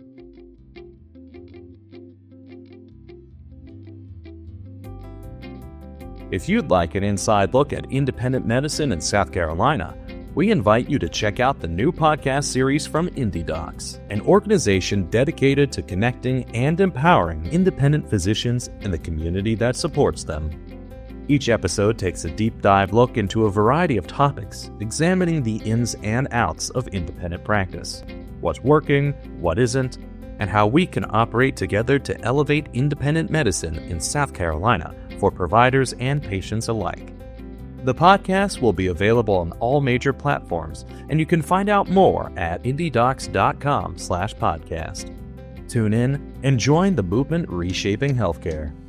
If you'd like an inside look at independent medicine in South Carolina, we invite you to check out the new podcast series from IndieDocs, an organization dedicated to connecting and empowering independent physicians and the community that supports them. Each episode takes a deep dive look into a variety of topics, examining the ins and outs of independent practice, what's working, what isn't, and how we can operate together to elevate independent medicine in South Carolina for providers and patients alike. The podcast will be available on all major platforms, and you can find out more at indiedocs.com/podcast. Tune in and join the movement reshaping healthcare.